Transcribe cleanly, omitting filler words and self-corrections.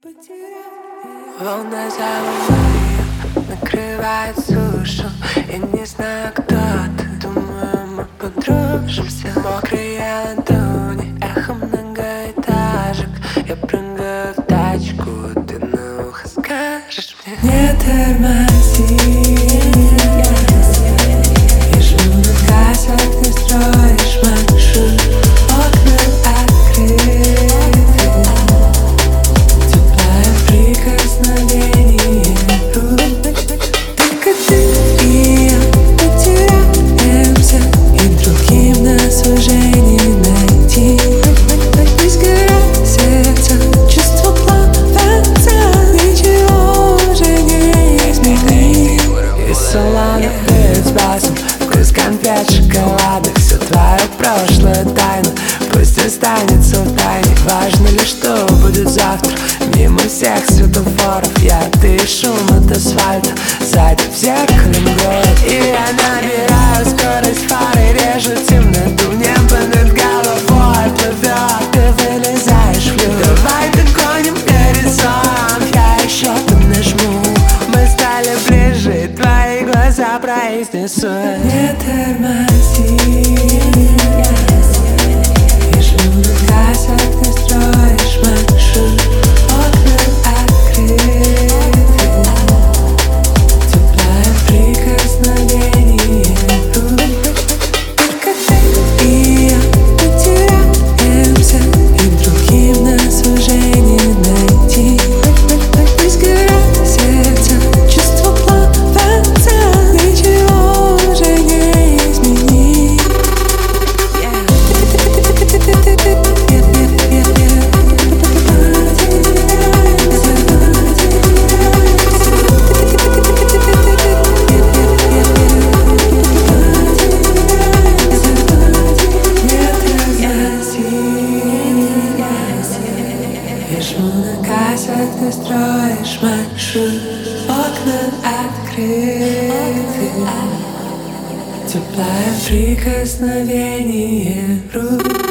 Волна за волной накрывает сушу. Я не знаю, кто ты, думаю, мы подружимся. Мокрые ладони, эхо многоэтажек. Я прыгаю в тачку, ты на ухо скажешь мне: не тормози. Я жму на газ, а ты строишь маршрут. Окна открыты, теплое прикосновение рук. Только ты и я потеряемся, и другим нас уже не найти. Изгорает сердце, чувство плавится, ничего уже не изменить. Из салона перед спасом, вкус конфет, шоколада. Все твое прошлое тайна, пусть останется в тайне. Важно ли, что будет завтра? Мимо всех светофоров я дышу от асфальта, сзади в зеркале город. И я набираю скорость фары, режу темноту. Небо над головой плывет, ты вылезаешь в люк. Давай догоним горизонт, я еще там нажму. Мы стали ближе, твои глаза произнесут: не тормози. Я жму на газ, а ты строишь маршрут. Окна открыты, теплое прикосновение рук. Только ты и я потеряемся, и другим нас уже не найти. Изгорает сердце, чувство плавится, ничего уже не изменить. Я жму на газ, а ты строишь маршрут. Окна открыты, теплое прикосновение рук.